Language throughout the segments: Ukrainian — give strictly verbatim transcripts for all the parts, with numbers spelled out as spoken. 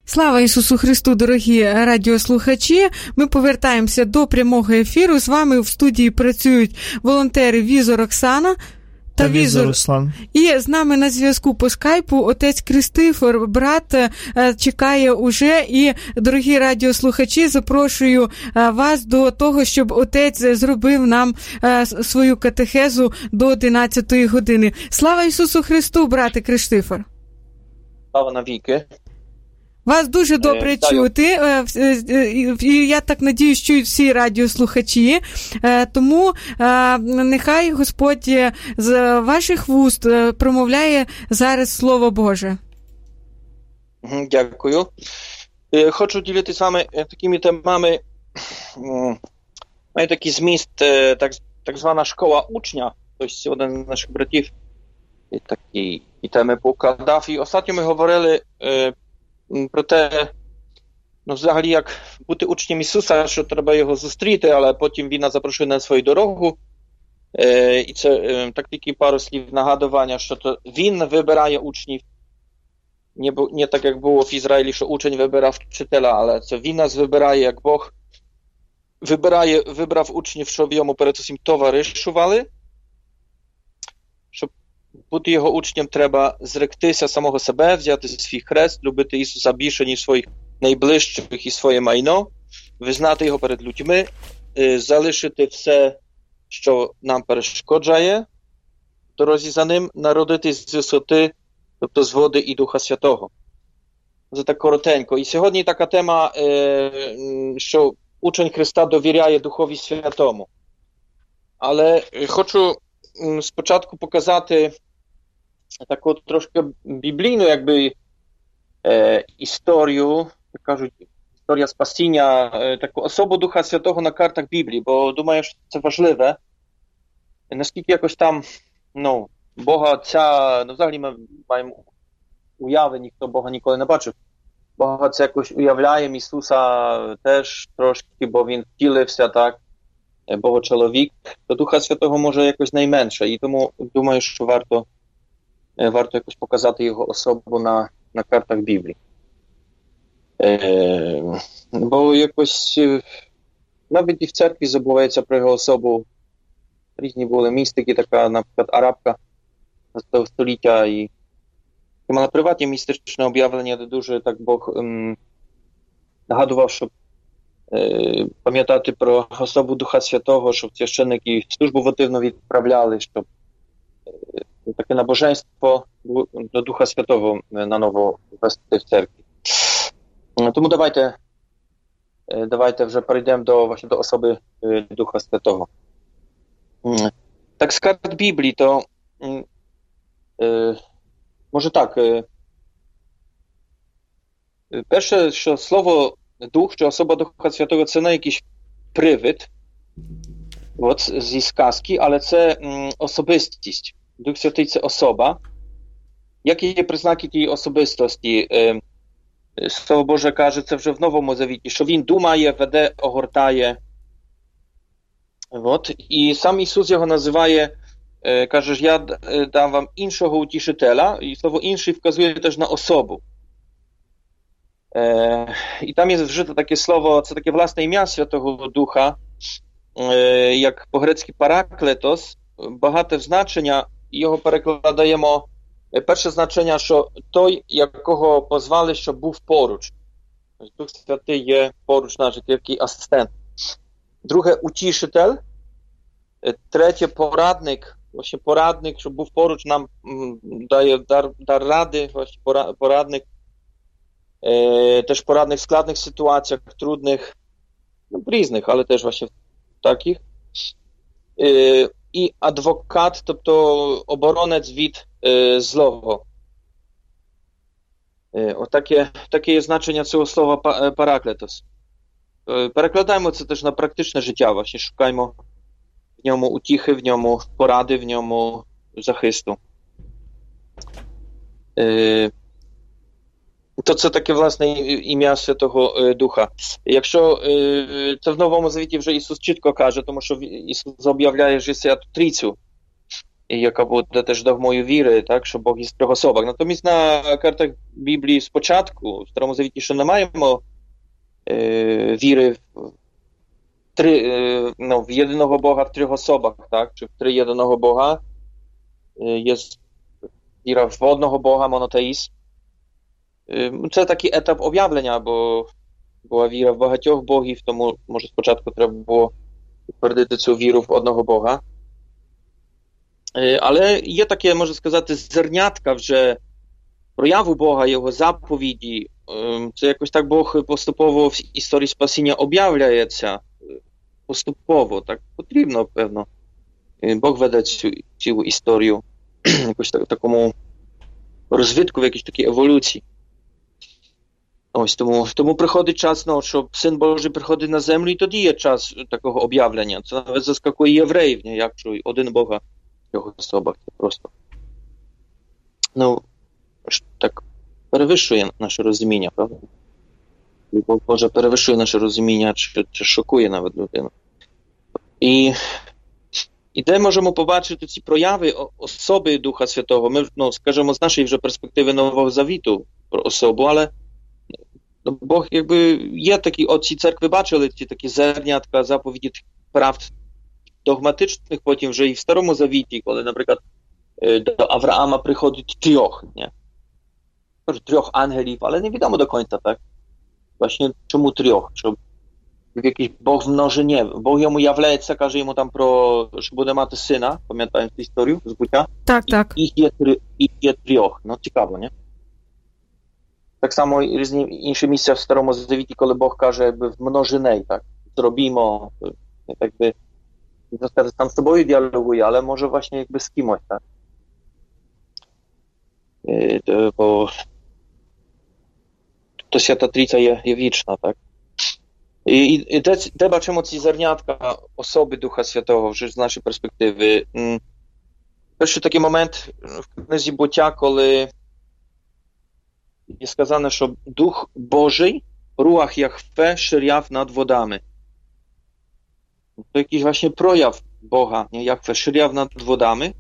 Слава Ісусу Христу, дорогі радіослухачі! Ми повертаємося до прямого ефіру. З вами в студії працюють волонтери Візор Оксана та, та Візор Руслан. І з нами на зв'язку по скайпу отець Кристофор, брат, чекає уже. І, дорогі радіослухачі, запрошую вас до того, щоб отець зробив нам свою катехезу до одинадцятої години. Слава Ісусу Христу, брате Кристофор! Слава навіки! Вас дуже добре Вітаю. чути, і я так надіюсь, чують всі радіослухачі, тому нехай Господь з ваших вуст промовляє зараз Слово Боже. Дякую. Хочу ділитися з вами такими темами. Має такий зміст, так, так звана школа учня, тобто один з наших братів такі теми покладав. І останньо ми говорили про те, ну, взагалі, як бути учнем Ісуса, що треба його зустріти, але потім Він нас запрошує на свою дорогу. Е, і це е, так тільки пару слів нагадування, що то Він вибирає учнів. Не, не так, як було в Ізраїлі, що учень вибирав вчителя, але це Він нас вибирає, як Бог вибирає, вибрав учнів, щоб йому перед усім товаришували. Щоб бути його учнем, треба зректися самого себе, взяти свій хрест, любити Ісуса більше, ніж своїх найближчих і своє майно, визнати його перед людьми, залишити все, що нам перешкоджає, в дорозі за ним, народитись з висоти, тобто з води і Духа Святого. Це так коротенько. І сьогодні така тема, що учень Христа довіряє Духові Святому. Але хочу спочатку показати таку трошки біблійну, якби, е, історію, як кажуть, історія спасіння, е, таку особу Духа Святого на картах Біблії, бо думаю, що це важливе. Наскільки якось там, ну, Бога Отця, ну, взагалі ми маємо уяви, ніхто Бога ніколи не бачив. Бога це якось уявляємо, Ісуса теж трошки, бо Він втілився, так, Бога чоловік, то Духа Святого може якось найменше. І тому думаю, що варто варто якось показати його особу на, на картах Біблії. Е, бо якось навіть і в церкві забувається про його особу. Різні були містики, така, наприклад, арабка двадцятого століття, і, і мала приватні містичне об'явлення, де дуже так Бог ем, нагадував, щоб е, пам'ятати про особу Духа Святого, щоб священники службу вотивно відправляли, щоб е, таке набоженство до Духа Святого наново ввести в церкві. Тому давайте, давайте вже перейдемо до, właśnie, до особи Духа Святого. Так, з карт Біблії, то е, може так, е, перше, що слово Дух, що особа Духа Святого, це не якийсь привид от, зі сказки, але це м, особистість. Дух Святий – це особа. Які є признаки тієї особистості? Е, Слово Боже каже, це вже в Новому Завіті, що Він думає, веде, огортає. От. І сам Ісус його називає, е, каже, я дам вам іншого утішителя, і слово інший вказує теж на особу. Е, і там є вжите таке слово, це таке власне ім'я Святого Духа, е, як по-грецьки параклетос, багате значення, і його перекладаємо. Перше значення, що той, якого позвали, щоб був поруч. Дух Святий є поруч наш, який асистент. Друге, утішитель. Третє, порадник. Właśnie порадник, щоб був поруч, нам дає дар, дар ради, właśnie порадник. Е, теж порадник в складних ситуаціях, трудних, ну, різних, але теж właśnie таких. Е, і адвокат, тобто оборонець від е, злого. Е, отаке, таке є значення цього слова параклетос. Е, перекладаємо це теж на практичне життя, właśnie шукаємо в ньому утіхи, в ньому поради, в ньому захисту. Е, то це таке, власне, ім'я Святого Духа. Якщо е, це в Новому Завіті вже Ісус чітко каже, тому що Ісус об'являє, що Святу Трійцю. яка буде теж догмою віри, так, що Бог є в трьох особах. Натомість на картах Біблії спочатку, в Старому Завіті, що не маємо е, віри в, три, е, ну, в єдиного Бога в трьох особах, так, чи в три єдиного Бога. Е, є віра в одного Бога, монотеїзм. Е, це такий етап об'явлення, бо була віра в багатьох богів, тому, може, спочатку треба було твердити цю віру в одного Бога. Але є таке, можна сказати, зернятка вже прояву Бога, Його заповіді. Це якось так Бог поступово в історії спасіння об'являється. Поступово, так потрібно, певно. Бог веде цю, цю історію якось так, такому розвитку, в якійсь такій еволюції. Ось тому, тому приходить час, ну, що Син Божий приходить на землю, і тоді є час такого об'явлення. Це навіть заскакує євреїв, якщо один Бога в його особах. Це просто, ну, так перевищує наше розуміння, правда? Любов Божа перевищує наше розуміння, чи, чи шокує навіть людину. І, і де можемо побачити ці прояви особи Духа Святого? Ми, ну, скажімо, з нашої вже перспективи Нового Завіту про особу, але Бог, якби, є такі, отці церкви бачили ці такі зернятка, заповіді правд догматичних, потім вже і в Старому Завіті, коли, наприклад, до Авраама приходить трьох, nie? Трьох ангелів, але не відомо до кінця, так? Właśnie czemu трьох? Щоб jakiś Бог в множині. Бог йому являється, каже йому там про, що буде мати сина, пам'ятаємо цю історію з буття? Так, так. І, їх є, їх є трьох. Ну, цікаво, не? Так само різні інші місця в Старому Завіті, коли Бог каже, якби в множині, так? Зробімо, якби, не сказати, там з тобою діалогує, але може właśnie jakby z kimось, tak? Bo to Święta Trójca je, je wieczna, tak? I, i te, te bачимо ці зернятка особи Духа Святого вже з нашої перспективи. Перший такий момент в книзі Буття, коли є сказано, що Дух Божий, Руах Яхве, ширяв над водами. To jakiś właśnie projaw Boga, nie? Jahwe szyriał nad wodami,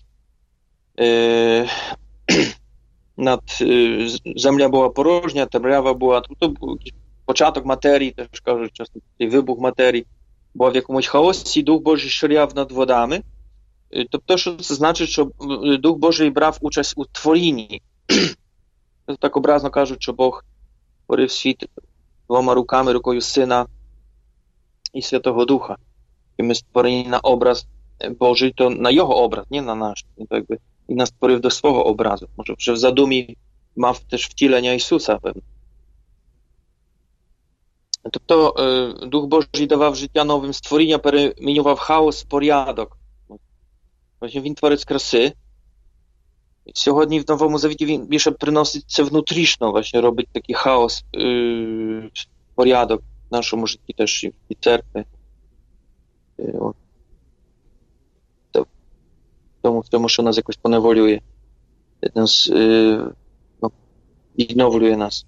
yy, nad, yy, ziemia była porożnia, temrawa była, to, to był jakiś początek materii, też кажу, часто wybuch materii, była w jakimś chaosie, Duch Boży szyriał nad wodami, yy, to, to що це значить, що Дух Божий брав участь у творінні. Так образно кажуть, що Бог творив світ двома руками, рукою Сина i Świętego Ducha. I my stworzeni na obraz Boży, to na Jego obraz, nie na nasz. I, to jakby, i nas stworzył do swojego obrazu. Może że w zadumie ma też wcielenia Jezusa pewnie. To, to y, Duch Boży dawał życia nowym stworzenia, перемінював chaos w порядок. Właśnie Він творець краси. І сьогодні в Новому Завіті Він більше приносить це внутрішньо, właśnie робить такий хаос, y, порядок в нашому житті теж і церкви. Тому, тому, що нас якось поневолює, нас, no, ignoruje nas.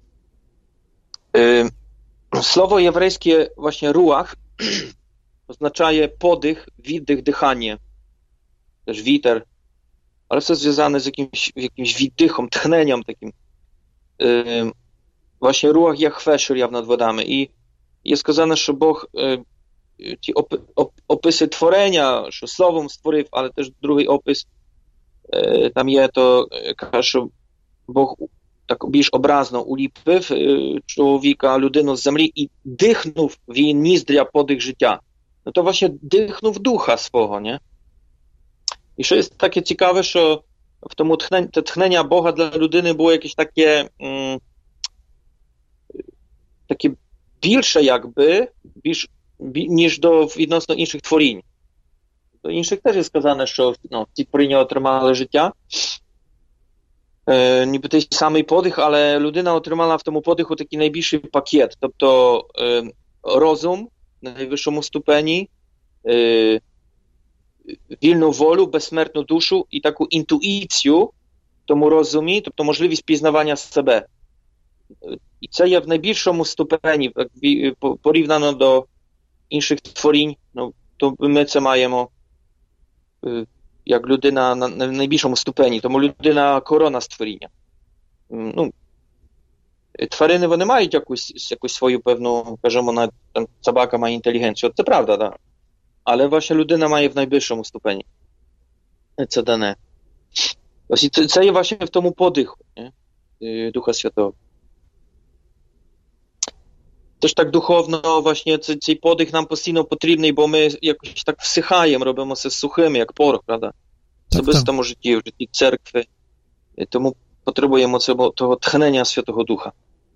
Słowo jewryjskie właśnie ruach oznacza podych, widych, dychanie, też witer, ale co związane z jakimś, jakimś widychą, tchnieniem takim. Właśnie ruach Jahwe szyriał nad wodami i jest сказано, że Bóg ті опи, оп, описи творення, що словом створив, але теж другий опис, е, там є, то каже, що Бог так більш образно уліпив е, чоловіка, людину з землі і дихнув в її ніздря подих життя. Ну то właśnie дихнув духа свого, nie? І що є таке цікаве, що в тому тхнення, те тхнення Бога для людини було якесь таке м, таке більше якби, більш ніж до відносно інших творінь. До інших теж є сказано, що ну, ці творіння отримали життя. Е, ніби той самий подих, але людина отримала в тому подиху такий найбільший пакет. Тобто е, розум на найвищому ступені, е, вільну волю, безсмертну душу і таку інтуїцію в тому розумі, тобто можливість пізнавання себе. І це є в найбільшому ступені, порівняно до інших творінь, ну, то ми це маємо як людина на, на найбільшому ступені, тому людина корона створіння. Ну, тварини, вони мають якусь, якусь свою певну, кажемо, на, там, собака має інтелігенцію, це правда, да. Але ваша людина має в найбільшому ступені. Це дане. Ось це, це є właśnie в тому подиху, nie? Ducha Świętego. Też tak duchowno właśnie цей подих нам постійно потрібний, бо ми якось так всихаємо, робимося сухими, як порох, правда? В особистому житті, в житті церкви. І тому потребуємо цього, того тхнення Святого Духа.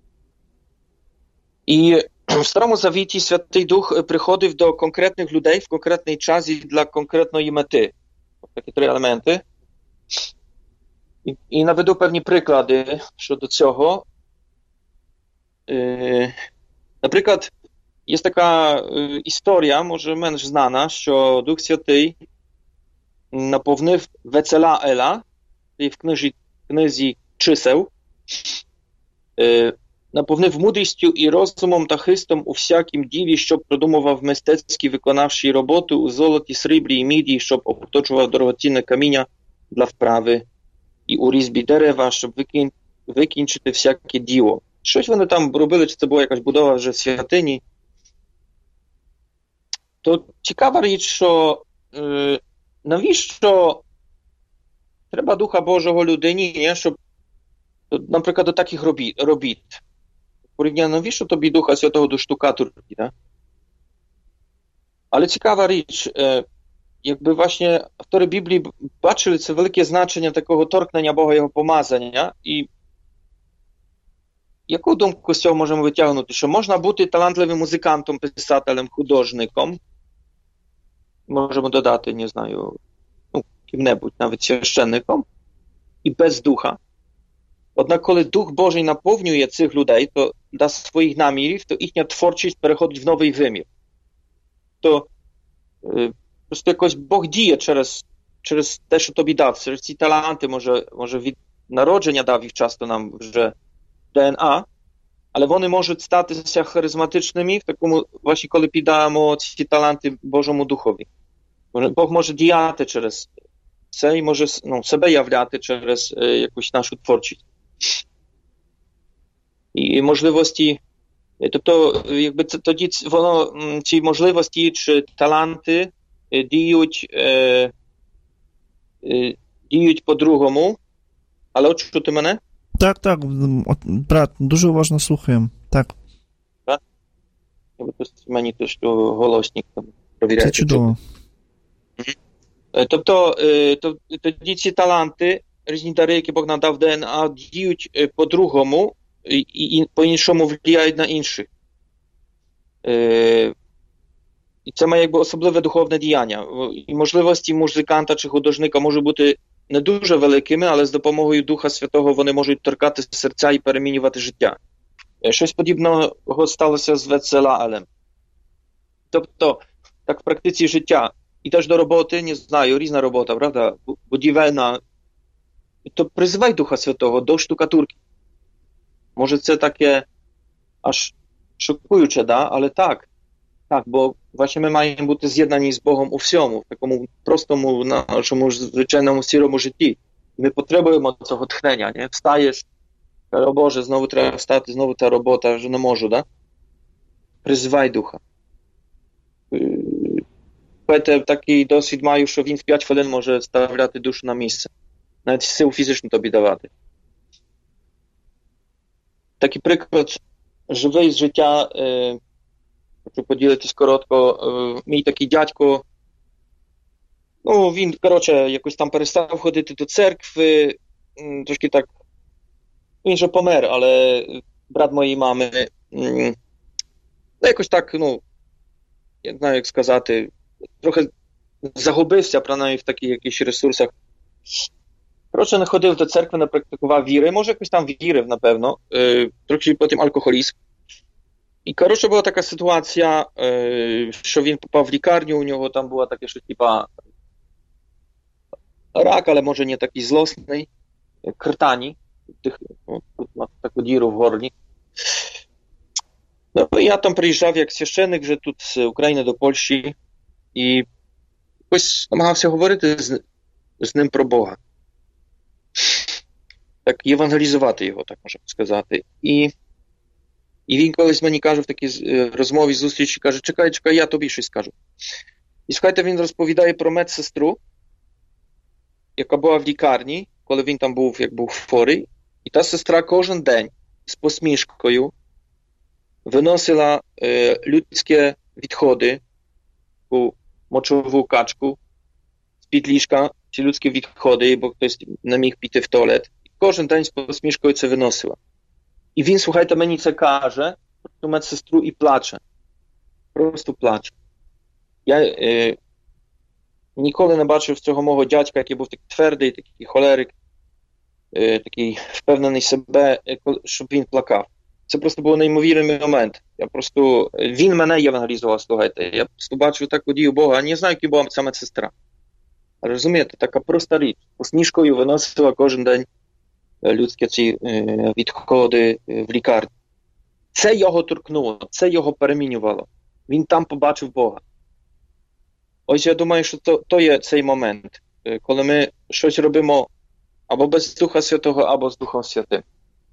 І в Старому Завіті Святий Дух приходив до конкретних людей в конкретний час і для конкретної мети. Такі три елементи. І, і наведу певні приклади щодо цього. Е, наприклад, є така е, історія, може менш знана, що Дух Святий наповнив Вецелаела, в книзі, книзі чисел, е, наповнив мудрістю і розумом та хистом у всякім ділі, щоб продумував мистецькі виконавчі роботи у золоті, сріблі і міді, щоб обточував дорогоцінне каміння для вправи і у різьбі дерева, щоб викін... викінчити всяке діло. Щось вони там робили, чи це була якась будова вже святині. То цікава річ, що е, навіщо треба Духа Божого людині, не? Щоб, наприклад, до таких робіт. робіт. Порівняно, навіщо тобі Духа Святого до штукатурки, да? Але цікава річ, е, якби właśnie автори Біблії бачили це велике значення такого торкнення Бога, Його помазання. І яку думку з цього можемо витягнути? Що можна бути талантливим музикантом, писателем, художником, можемо додати, не знаю, ну, ким-небудь, навіть священником, і без духа. Однак, коли Дух Божий наповнює цих людей, то dla swoich намірів, то їхня творчість переходить в новий вимір. То е, просто якось Бог діє через, через те, що тобі дав, через ці таланти, може, може від народження дав їх часто нам вже ДНА, але вони можуть статися харизматичними в такому, właśnie коли піддаємо ці таланти Божому Духові. Бог може діяти через це і може, ну, себе являти через е, якусь нашу творчість. І можливості, тобто, якби це, тоді воно, ці можливості чи таланти діють, е, е, діють по-другому. Але от чути мене? Так, так, брат, дуже уважно слухаємо. Так. Так? Мені теж голосник там провіряється. Це чудово. Тобто, тоді ці таланти, різні дари, які Бог нам дав в ДНА, діють по-другому і, і по-іншому впливають на інших. І це має якби особливе духовне діяння. І можливості музиканта чи художника можуть бути не дуже великими, але з допомогою Духа Святого вони можуть торкати серця і перемінювати життя. Щось подібного сталося з Вецелаелем. Тобто, так в практиці життя. І теж до роботи, не знаю, різна робота, правда, будівельна. То призивай Духа Святого до штукатурки. Може це таке аж шокуюче, да? Але так. Так, бо właśnie ми маємо бути з'єднані з Богом у всьому, в такому простому, нашому звичайному сірому житті. Ми потребуємо цього тхнення, не? Встаєш, о Боже, знову треба встати, знову та робота, вже не можу, да? Призивай Духа. Петер такий досвід маю, що він в п'ять хвилин може ставляти душу на місце. Навіть силу фізичну тобі давати. Такий приклад живий з життя, е, хочу поділитись коротко. Е, мій такий дядько, ну, він, коротше, якось там перестав ходити до церкви, м, трошки так, він же помер, але брат моєї мами, м, ну, якось так, ну, я не знаю, як сказати, трохи загубився, принаймні, в таких якихось ресурсах. Коротше, не ходив до церкви, не практикував віри, може якось там вірив, напевно, е, трохи потім алкоголізм. І, коротше, була така ситуація, е, що він попав в лікарню, у нього там була таке, що типа рак, але може не такий злосний, кртані, тих, ну, тут мав таку діру в горлі. Ну, я там приїжджав як священник вже тут з України до Польщі і якось намагався говорити з, з ним про Бога. Так, євангелізувати його, так можна сказати. І, і він колись мені каже в такій розмові, зустрічі, каже, чекай, чекай, я тобі щось скажу. І слухайте, він розповідає про медсестру, яка була в лікарні, коли він там був, як був хворий. І та сестра кожен день з посмішкою виносила е, людські відходи, у мочову качку з-під ліжка, ці людські відходи, бо хтось не міг піти в туалет. І кожен день з посмішкою це виносила. І він, слухайте, мені це каже, про ту медсестру і плаче. Просто плаче. Я е, ніколи не бачив цього мого дядька, який був такий твердий, такий холерик, е, такий впевнений себе, щоб він плакав. Це просто був неймовірний момент. Я просто, він мене євангелізував, слухайте. Я просто бачив таку дію Бога, а не знаю, який була ця медсестра. Розумієте, така проста річ. Посмішкою виносила кожен день людські ці е, відходи в лікарні. Це його торкнуло, це його перемінювало. Він там побачив Бога. Ось я думаю, що то, то є цей момент, коли ми щось робимо або без Духа Святого, або з Духом Святим.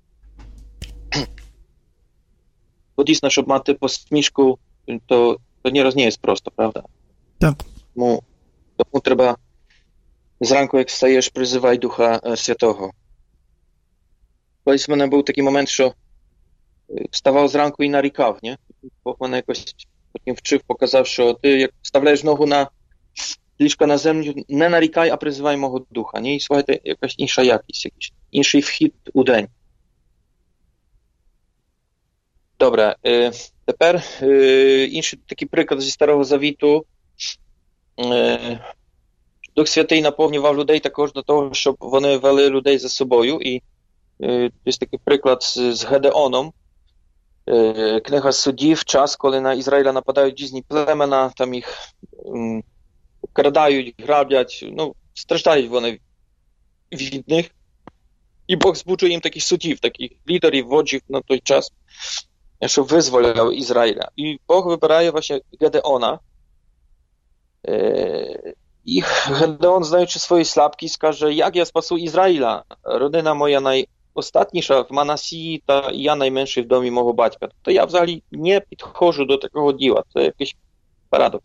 Бо дійсно, щоб мати посмішку, то, то nie nie jest prosto, prawda? Tak. Тому, тому треба зранку, як встаєш, призивай Духа Святого. Колись в мене був такий момент, що вставав зранку і нарікав, не? Бог мене якось потім вчив, показав, що ти як вставляєш ногу на ліжка на землю, не нарікай, а призивай мого Духа. Не? І слухайте, якась інша якість, якийсь інший вхід у день. Добре, е, тепер е, інший такий приклад зі Старого Завіту. Е, Дух Святий наповнював людей також до того, щоб вони вели людей за собою. І е, є такий приклад з, з Гедеоном. Е, книга Судів, час, коли на Ізраїля нападають різні племена, там їх м, крадають, граблять, ну, страждають вони від них. І Бог збуджує їм таких судів, таких лідерів, воджів на той час, щоб визволяв Ізраїля. І Бог вибирає właśnie Gedeona. I Gedeon, знаючи свої слабкі, скаже, як я спасу Ізраїля? Родина моя найостатніша в Манасії, та я найменший в домі мого батька. То я взагалі не підходжу до такого діла. Це якийсь парадокс.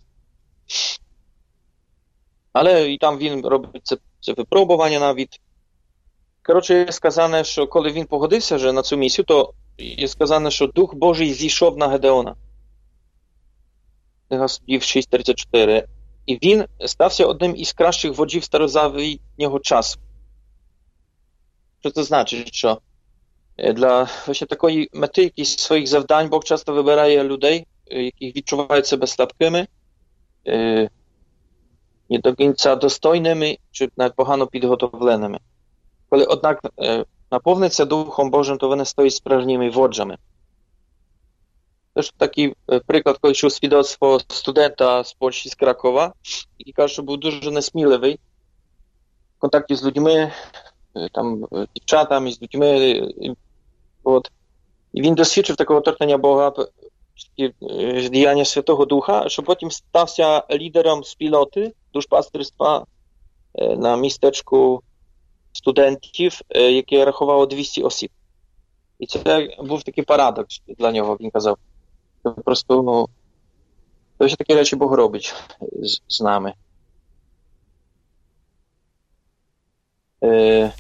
Але і там він робить це, це випробування навіть. Коротше, є сказане, що коли він погодився вже на цю місію, то є сказане, що Дух Божий зійшов на Гедеона. Книга Судів шість тридцять чотири. І він стався одним із кращих воджів старозавітнього часу. Що це значить? Що для właśnie такої мети, якісь своїх завдань Бог часто вибирає людей, які відчувають себе слабкими, nie do końca dostojnymi, czy nawet pogano підготовленими. Коли, однак, наповниться Духом Божим, то вони стають справжніми воджами. Теж такий приклад, коли чув свідоцтво студента з Польщі, з Кракова, який каже, що був дуже несміливий в контакті з людьми, там, дівчатами, з людьми. От. І він досвідчив такого торкнення Бога, діяння Святого Духа, що потім стався лідером спільноти, душпастерства на містечку студентів, яке рахувало двісті осіб. І це був такий парадокс для нього, він казав. Просто, ну, то ще такі речі Бог робить з, з нами. Е...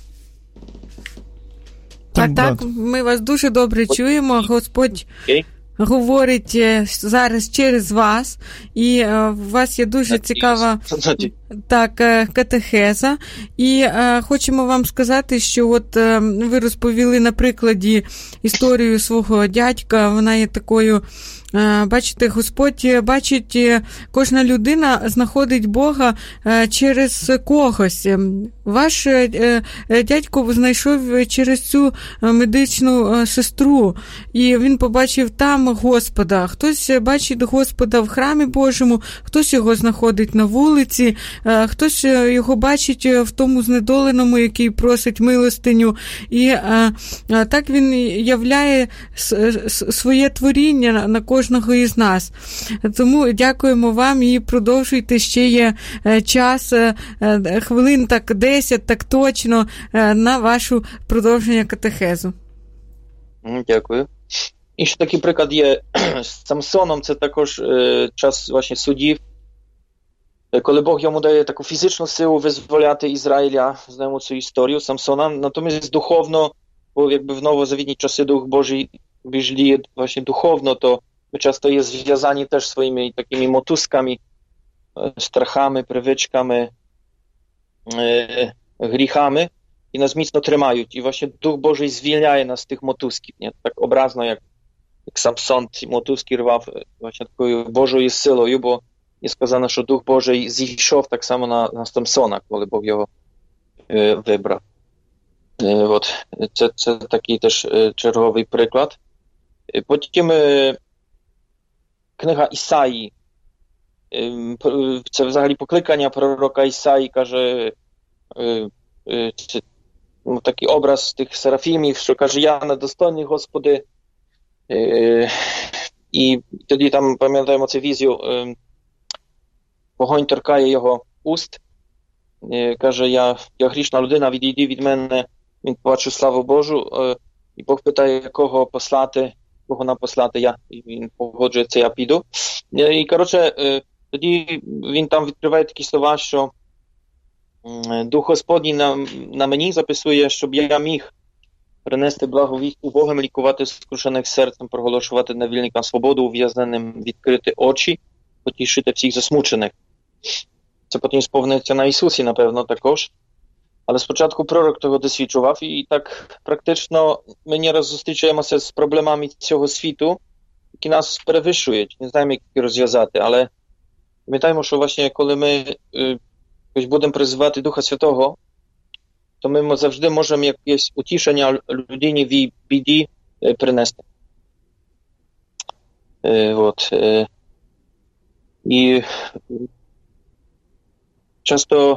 Так, так, ми вас дуже добре чуємо. Господь okay. говорить зараз через вас, і у вас є дуже так, цікава так, катехеза. І е, хочемо вам сказати, що от е, ви розповіли на прикладі історію свого дядька, вона є такою, е, бачите, Господь бачить, кожна людина знаходить Бога е, через когось. Ваш е, дядько знайшов через цю медичну сестру, і він побачив там Господа. Хтось бачить Господа в храмі Божому, хтось його знаходить на вулиці. хтось його бачить в тому знедоленому, який просить милостиню, і так він являє своє творіння на кожного із нас. Тому дякуємо вам і продовжуйте, ще є час, хвилин так десять, так точно, на вашу продовження катехезу. Дякую. І ще такий приклад є з Самсоном, це також е, час właśnie судів, коли Бог йому дає таку фізичну силу визволяти Ізраїля, знаємо цю історію Самсона, натомість духовно, бо якby w nowozawітні часи Дух Божий біжліє właśnie духовно, то ми часто є зв'язані теж своїми такими мотузками, страхами, привичками, е, гріхами, і нас міцно тримають. І właśnie Дух Божий звільняє нас з тих мотузків. Не? Так образно, як, як Самсон ці мотузки рвав właśnie такою Божою силою, бо є сказано, що Дух Божий зійшов так само на, на Самсона, коли Бог його е, вибрав. Е, от. Це, це такий теж е, черговий приклад. Е, потім е, книга Ісаї. Е, це взагалі покликання пророка Ісаї, каже, е, е, це, ну, такий образ тих серафімів, що каже, я недостойний, Господи. Е, і тоді там, пам'ятаємо цю візію, е, вогонь торкає його уст, е, каже, я, я грішна людина, відійди від мене, він побачив славу Божу, е, і Бог питає, кого послати, кого нам послати, я, і він погоджується, я піду. Е, і, коротше, е, тоді він там відкриває такі слова, що Дух Господній на, на мені записує, щоб я міг принести благовість убогим, лікувати скрушених серцем, проголошувати невільникам свободу, ув'язненим відкрити очі, потішити всіх засмучених. Це потім сповниться на Ісусі, напевно, також. Але спочатку пророк того досвідчував, і так практично ми nieraz зустрічаємося з проблемами цього світу, які нас перевищують. Не знаємо, як їх розв'язати, але пам'ятаємо, що właśnie коли ми Ось будемо призивати Духа Святого, то ми завжди можемо якесь утішення людині в її біді принести. Е, от, е, і часто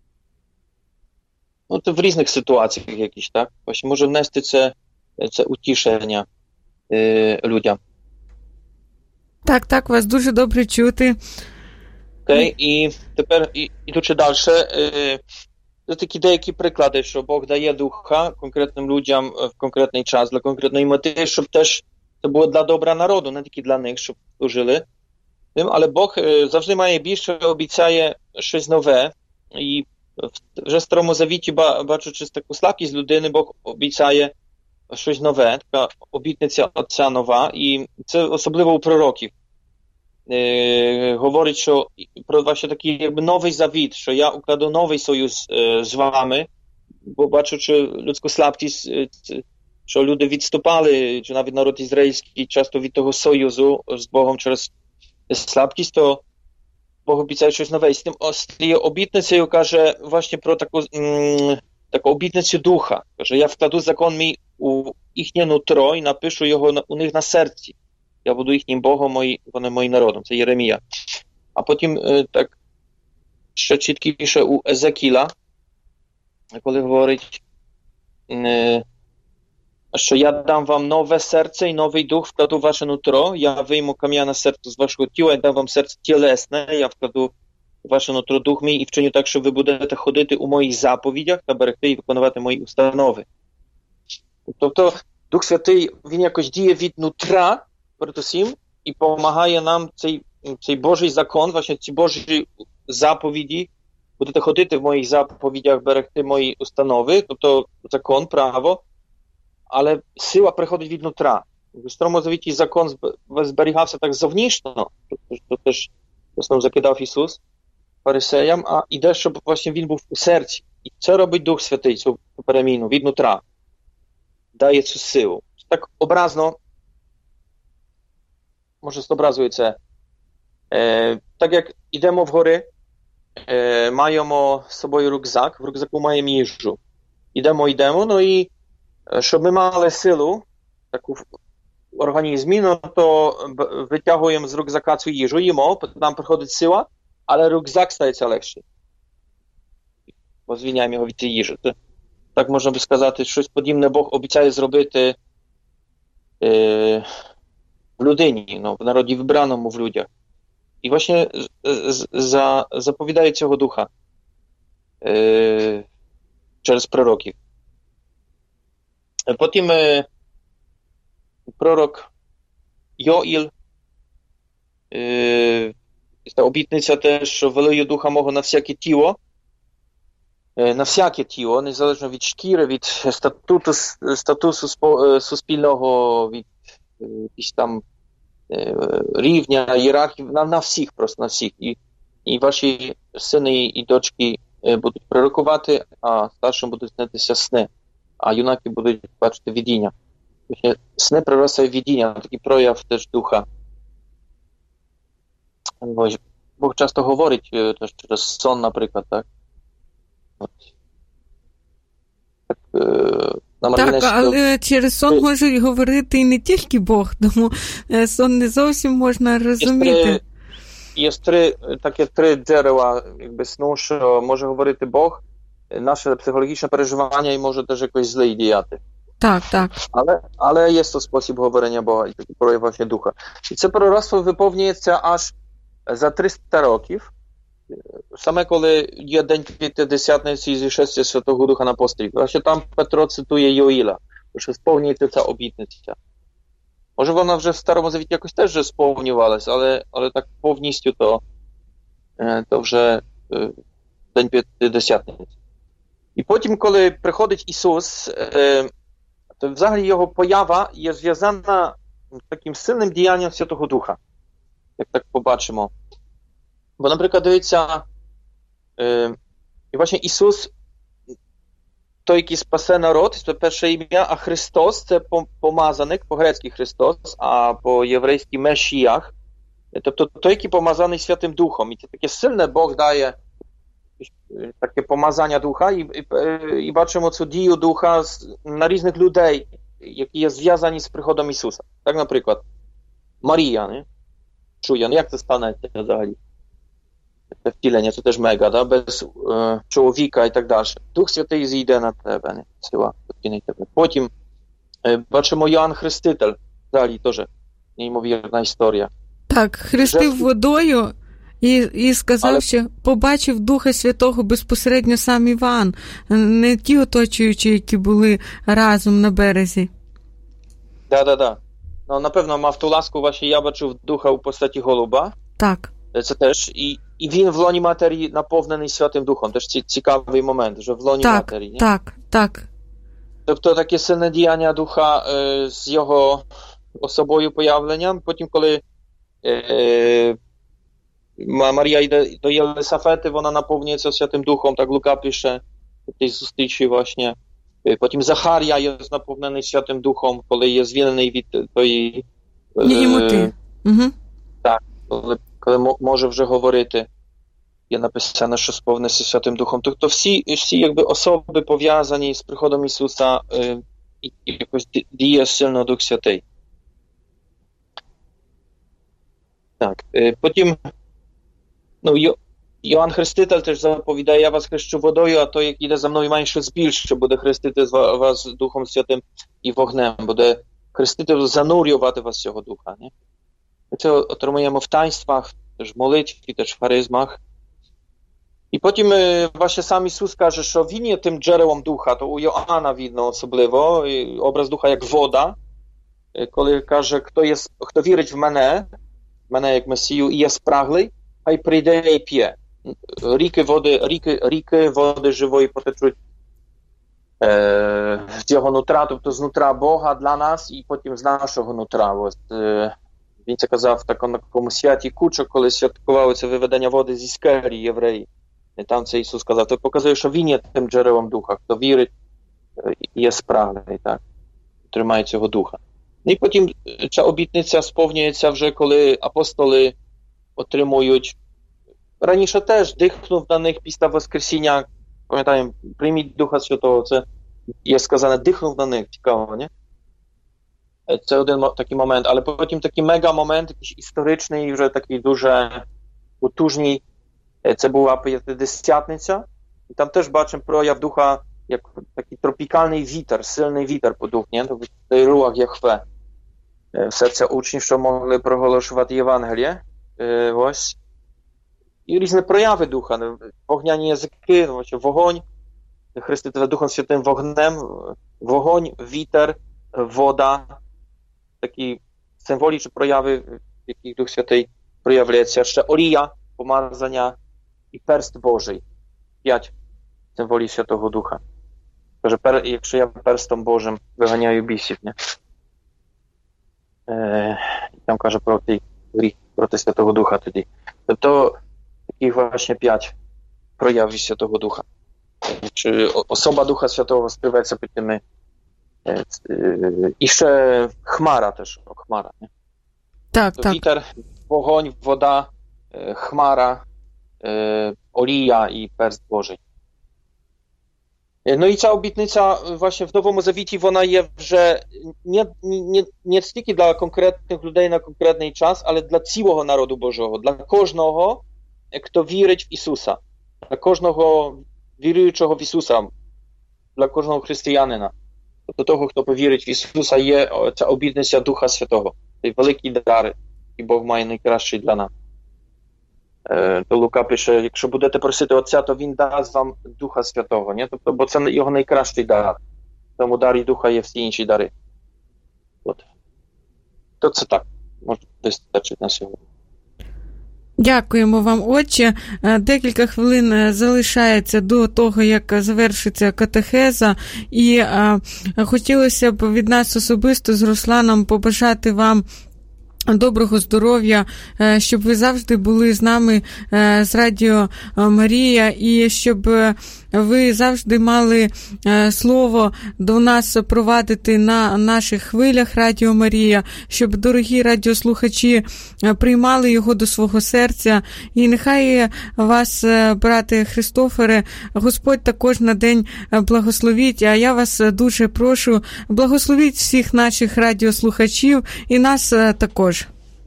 ну, в різних ситуаціях якісь, так? Ось може внести це, це утішення е, людям. Так, так, вас дуже добре чути. Окей, і тепер, і, ідучи далі, е, це такі деякі приклади, що Бог дає духа конкретним людям в конкретний час, для конкретної мети, щоб теж це було для добра народу, не тільки для них, щоб служили. Але Бог е, завжди має більше, обіцяє щось нове. І вже в Старому Завіті, бачучи таку слабкість людини, Бог обіцяє щось нове, така обітниця Отця нова, і це особливо у пророків. Е, говорить, що про właśnie такий якби новий завіт, що я укладу новий союз е, з вами, бо бачучи людську слабкість, е, що люди відступали, чи навіть народ ізраїльський часто від того союзу з Богом через слабкість, то Бог обіцяє щось нове. І з тим цією обітницею каже właśnie про таку, м, таку обітницю духа. Каже, я вкладу закон мій у їхнє нутро і напишу його у них на серці. Я буду їхнім Богом, мої, вони моїм народом. Це Єремія. А потім е, так ще чіткіше у Езекіла, коли говорить, е, що я dam wam nowe serce i nowy duch wkładu w wasze nutro, ja wyjmę kamienia serca z waszego ciała i dam wam serce cielesne, ja wkладу в ваше нутро дух мій і вчиню так, що ви будете ходити у моїх заповідях та берегти і виконувати мої установи. Тобто Дух Святий, він якось діє від нутра, передусім, і допомагає нам цей, цей Божий закон, właśnie ці Божі заповіді, будете ходити в моїх заповідях, берегти мої установи, тобто закон, право, але сила приходить від нутра. В Старому Завіті закон зберігався так зовнішньо, то теж основно закидав Ісус фарисеям, а іде, щоб właśnie він був у серці. І це робить Дух Святий, цю переміну від нутра. Дає цю силу. Так образно, може зобразує це, е, так як йдемо в гори, е, маємо з собою рюкзак, в рюкзаку маємо їжу. Йдемо, йдемо, ну і щоб ми мали силу таку в організмі, ну то витягуємо з рюкзака цю їжу, їмо, нам приходить сила, але рюкзак стається легший. звільняємо його від цієї їжі. Це, так можна би сказати, щось подібне Бог обіцяє зробити е, в людині, ну, в народі вибраному в людях. І właśnie за, заповідає цього духа е, через пророків. Потім е, пророк Йоїл, е, та обітниця теж, що вилию духа мого на всяке тіло, е, на всяке тіло, незалежно від шкіри, від статуту, статусу суспільного, від е, якісь там рівня, ієрархії, на, на всіх просто, на всіх. І, і ваші сини і дочки будуть пророкувати, а старшим будуть снитися сни, а юнаки будуть бачити видіння. Сни проростають видіння, такий прояв теж духа. Бог часто говорить теж через сон, наприклад, так? От. Так, Так, але через сон може говорити і не тільки Бог, тому сон не зовсім можна розуміти. Є три, такі три джерела якби, сну, що може говорити Бог, наше психологічне переживання і може теж якось зле діяти. Так, так. Але, але є то спосіб говорення Бога, і такий прояв właśnie духа. І це пророцтво виповнюється аж за триста років, саме коли є День П'ятидесятниці і зішестя Святого Духа на апостолів. Właśnie там Петро цитує Йоїла, що сповнюється ця обітниця. Може вона вже в Старому Завіті якось теж вже сповнювалася, але, але так повністю то, то вже День П'ятидесятниці. І потім, коли приходить Ісус, то взагалі його поява є зв'язана з таким сильним діянням Святого Духа. Як так побачимо. Bo na przykład dивіться, е, і właśnie Ісус, той, який спасе народ, це перше ім'я, а Христос, це помазаник, по-грецьки Христос, а по-єврейськи Месіях, тобто той, який помазаний Святим Духом. І це таке сильне Бог дає таке помазання Духа, і, і, і бачимо цю дію Духа на різних людей, які є зв'язані з приходом Ісуса. Так, наприклад, Марія, не? Чує, ну як це станеться взагалі? Te wcielenie, to też mega, da? Bez e, człowieka i tak dalej. Duch Święty zійде на тебе, не? Сила покине тебе. Потім e, бачимо Йоанн Хреститель, далі теж неймовірна історія. Так, хрестив Вже... водою і, і сказав, Але... що побачив Духа Святого безпосередньо сам Іван, не ті оточуючі, які були разом на березі. Так, так, так. No, na pewno ma w tą lasku właśnie ja бачив Духа у postaci голуба. Так. Це теж, і, і він в лоні матері наповнений Святим Духом. Теж цікавий момент, що в лоні так, матері. Nie? Так, так. Тобто таке сильне діяння Духа е, з його особою появленням. Потім, коли е, Марія йде до Єлисафети, вона наповнюється Святим Духом, так Лука пише в тій зустрічі właśnie. Потім Захарія є наповнений Святим Духом, коли є звільнений від тої... Німоти. Е, угу. Так, коли коли може вже говорити, є написано, що сповнився Святим Духом. Тобто всі, всі якби особи пов'язані з приходом Ісуса, е, і якось діє сильно Дух Святий. Так, е, потім, ну, Йо, Йоанн Хреститель теж заповідає, я вас хрещу водою, а той, як іде за мною, менше збільше, буде хрестити вас Духом Святим і вогнем, буде хрестити, занурювати вас цього Духа, не? Це отримуємо в таїнствах, теж в молитві, теж в харизмах. І потім właśnie сам Ісус каже, що Він є тим джерелом Духа, то у Йоанна видно особливо, образ Духа як вода, коли каже, хто, є, хто вірить в мене, в мене як Месію, і є спраглий, хай прийде і п'є. Ріки води, ріки, ріки води живої потечуть е, з його нутра, тобто з нутра Бога для нас, і потім з нашого нутра. Ось, е, Він це казав в такому святі Кучок, коли святкували це виведення води зі скелі євреї. І там це Ісус сказав. Це показує, що Він є тим джерелом Духа. Хто вірить, є спраглий, так? Тримає цього Духа. І потім ця обітниця сповнюється вже, коли апостоли отримують. Раніше теж дихнув на них після Воскресіння. Пам'ятаємо, прийміть Духа Святого. Це є сказане, дихнув на них. Цікаво, не? Це один такий момент, але потім такий мега-момент, якийсь історичний і вже такий дуже потужний. Це була П'ятидесятниця, I tam też бачимо прояв духа, як такий тропікальний вітер, сильний вітер подух, ні? Тобто цей руах Яхве в серця учнів, що могли проголошувати Євангеліє. Ось. І різні прояви духа, вогняні язики, вогонь, хрестити Духом Святим вогнем, вогонь, вітер, вода, такі символічні прояви, в яких Дух Святий проявляється. Ще олія, помазання і перст Божий. П'ять символів Святого Духа. Каже, якщо я перстом Божим виганяю бісів, не? Е, там каже про той гріх проти Святого Духа тоді. Тобто таких właśnie п'ять проявів Святого Духа. Чи особа Духа Святого скривається під тими. Е, е, і ще хмара теж, о, хмара, не? Так, так. Вітер, вогонь, вода, е, хмара, е, олія і перст Божий. No i cała obietnica właśnie w Nowym Zawiecie, ona jest, że nie, nie, nie tylko dla konkretnych ludzi na konkretny czas, ale dla całego narodu Bożego, dla każdego, kto wierzy w Jezusa, dla każdego wierującego w Jezusa, dla każdego chrześcijanina, do tego, kto powierzyć w Jezusa, jest ta obietnica Ducha Świętego, tej wielki dar, i Bóg ma najkraszий dla nas. То Лука пише, якщо будете просити Отця, то Він дасть вам Духа Святого, не? Тобто, бо це його найкращий дар. Тому дар і Духа є всі інші дари. От. То це так, може вистачити на сьогодні. Дякуємо вам, отче. Декілька хвилин залишається до того, як завершиться катехеза, і а, хотілося б від нас особисто з Русланом побажати вам доброго здоров'я, щоб ви завжди були з нами з Радіо Марія, і щоб ви завжди мали слово до нас провадити на наших хвилях Радіо Марія, щоб дорогі радіослухачі приймали його до свого серця. І нехай вас, брате Христофоре, Господь також на день благословить, а я вас дуже прошу, благословіть всіх наших радіослухачів і нас також.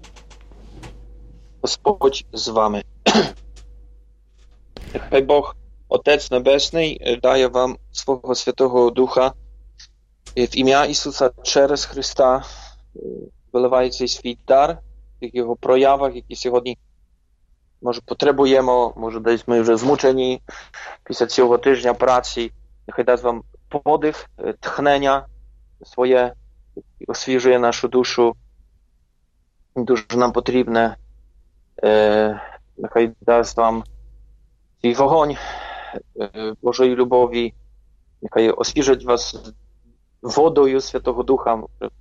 Господь з вами. Нехай Бог, Отець Небесний, дає вам свого Святого Духа в ім'я Ісуса через Христа, виливає цей свій дар в його проявах, які сьогодні, може, потребуємо, може, десь ми вже змучені після цього тижня праці. Нехай дасть вам подих, тхнення своє, освіжує нашу душу. Дуже нам потрібне. Нехай дасть вам свій вогонь Божої любові, нехай освіжить вас водою Святого Духа,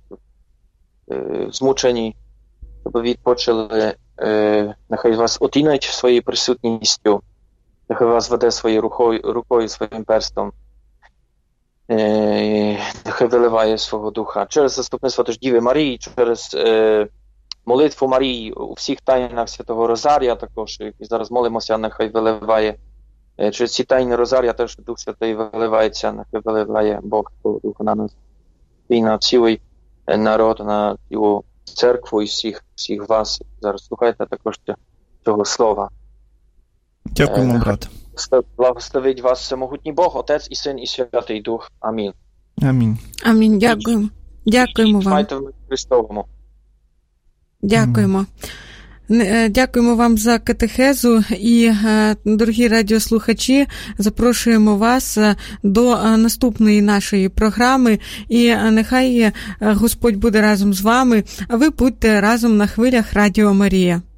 змучені, щоб ви відпочили, нехай вас отінить своєю присутністю, нехай вас веде своєю рукою, рукою своїм перстом, нехай виливає свого Духа. Через заступництво теж Діви Марії, через молитву Марії у всіх тайнах Святого Розарія також, які зараз молимося, нехай виливає. Через ці тайни Розарія теж Дух Святий виливається, нехай виливає Бог Духа на нас і на цілий народ, на цілу церкву і всіх, всіх вас. Зараз слухайте також цього слова. Дякуємо, брат. Благословить вас всемогутній Бог, Отець і Син і Святий Дух. Амінь. Амінь. Амінь. Дякуємо. Дякуємо вам. Майте в Христовому. Дякуємо. Дякуємо вам за катехезу і, дорогі радіослухачі, запрошуємо вас до наступної нашої програми і нехай Господь буде разом з вами, а ви будьте разом на хвилях Радіо Марія.